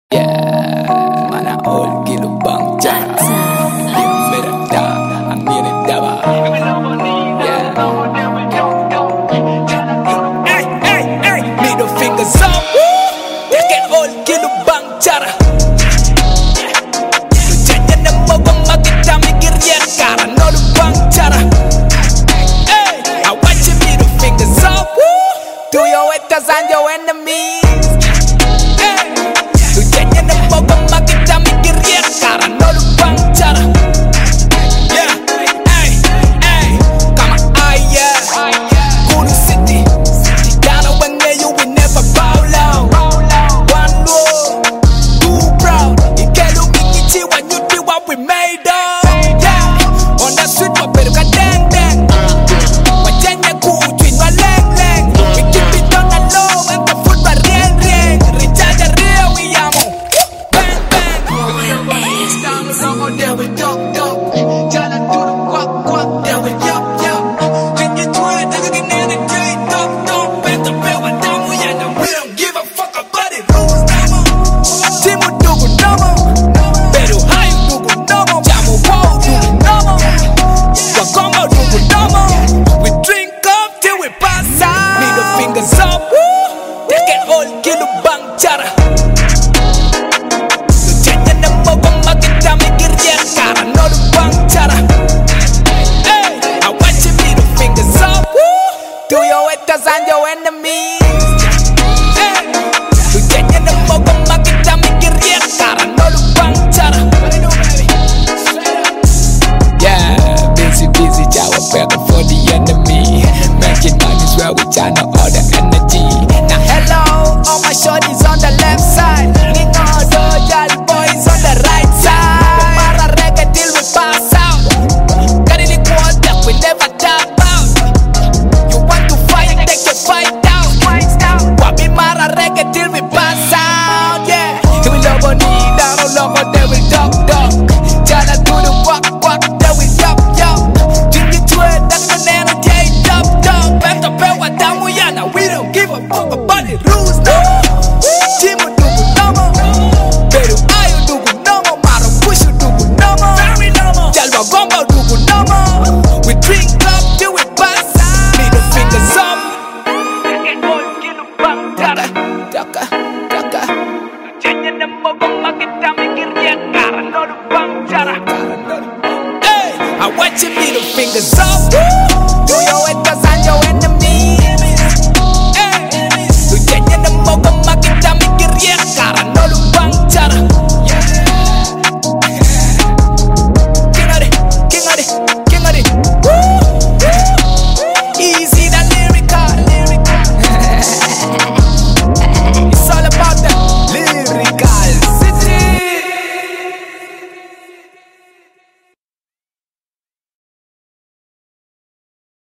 Yeah, mana all kilubang jara. Merata, ang nirindaba. Yeah. Hey, middle fingers up. Take it all kilubang jara. Jangan nemo kong makita mikiryan kara no lubang jara. Hey, I want your middle fingers up. To your haters and your enemies. And your enemies. Tu jangan nemo kong makita mikiryan kara no lubang jara. Yeah, busy, jawab better for the enemy. Making money is where we channel all the energy. Now hello, all my shorties on the left side. Ningodo, jolly boys on the right side. Mara reggae till we pass out. Karili quarter, we never tap out. You want to fight, take your fight down. Wabi mara reggae till we pass out, yeah. Here we love on need, down on loco, they will duck. Jala do the walk, they will yup. Drink it to it, that's the nano, yeah, yup. Back to pay what down we are, now we don't give a fuck about the rules, no. Chimo dugu nomo, pero ayo dugu nomo, maro pushu dugu nomo, very nomo. Jalwa gomba dugu nomo, we drink up till we pass out. Middle fingers up. Daka. Jangan nemo kong makita mikiryan kara no lubang jara. Hey, I want your middle fingers up.